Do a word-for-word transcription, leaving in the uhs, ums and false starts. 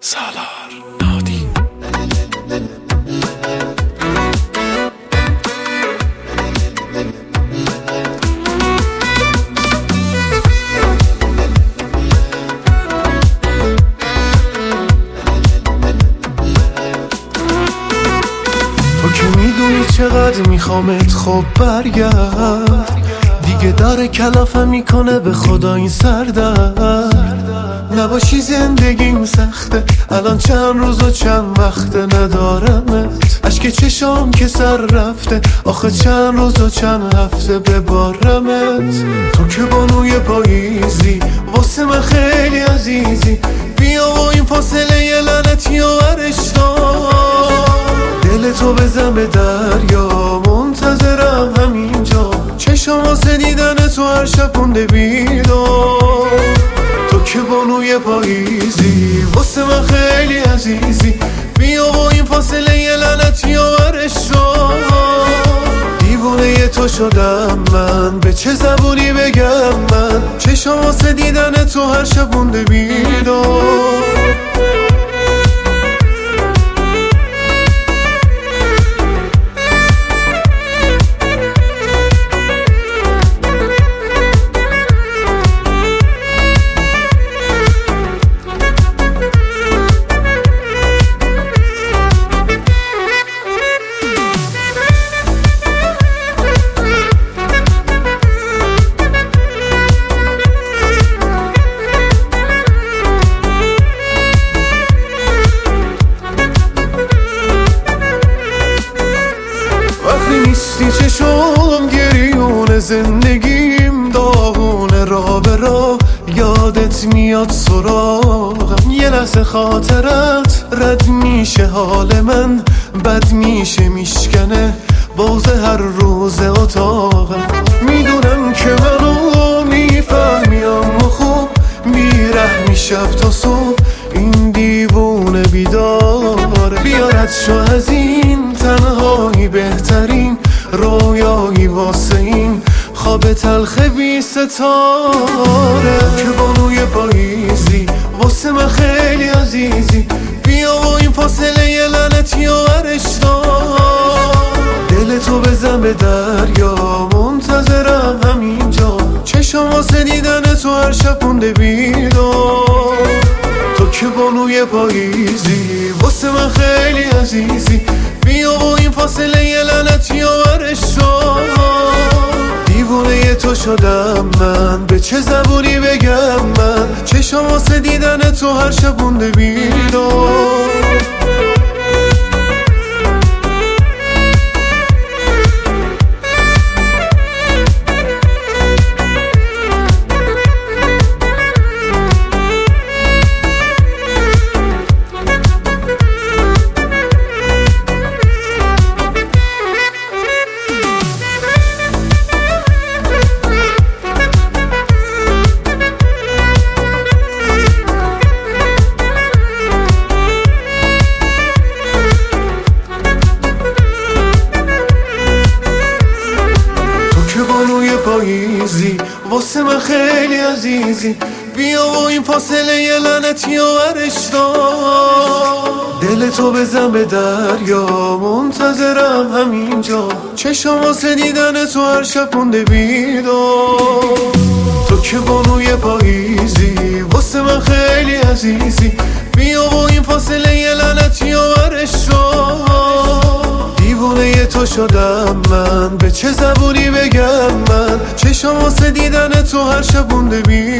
سالار نادی. تو که میدونی چقدر میخوامت، خب برگرد دیگه. داره کلافم میکنه به خدا این سردرد. نباشی زندگیم سخته، الان چند روز و چند وقته ندارمت. اشک چشام که سر رفته، آخه چند روز و چند هفته ببارمت. تو که بانوی پاییزی، واسه من خیلی عزیزی. بیا و این فاصله یه لعنتی و ورش دار. دل تو بزن به دریا، منتظرم همینجا. چشم واسه دیدن تو هر شب مونده بیدار. تو که بانوی پاییزی، واسه من خیلی عزیزی. بیا و این فاصله یه لعنتی و ورش دار. دیوونه تو شدم من، به چه زبونی بگم من. چشم واسه دیدن تو هر شب مونده بیدار. نیستی چشم گریون، زندگیم داغونه. را به را یادت میاد سراغم. یه لحظه خاطرت رد میشه، حال من بد میشه، میشکنه باز هر روز اتاقم. میدونم که منو میفهمی، اما خوب بیرحمی. شب تا صبح این دیوونه بیداره. بیارد شو از این تنهایی، بهترین رویایی واسه این خواب تلخ بی ستاره. که بانوی پاییزی، واسه من خیلی عزیزی. بیا و این فاصله یه لعنتی و ورش دار. دل تو بزن به دریا، منتظرم همینجا. چشم واسه دیدن تو هر شب مونده بیدار. تو که بانوی پاییزی، واسه من خیلی عزیزی. بیا و این فاصله یه لعنتی و ورش دار. دیوونه تو شدم من، به چه زبونی بگم من. چشم واسه دیدن تو هر شب مونده بیدار. پاییزی، واسه من خیلی عزیزی. بیا و این فاصله یه لعنتی و ورش دار. دل تو بزن به دریا، منتظرم همینجا. چشم واسه دیدن تو هر شب مونده بیدار. تو که بانوی پاییزی، واسه من خیلی عزیزی. بیا و این فاصله یه لعنتی و ورش دار. دیوونه تو شدم من، به چه زبونی بگم من. چشم واسه دیدن تو هر شب مونده بیدار.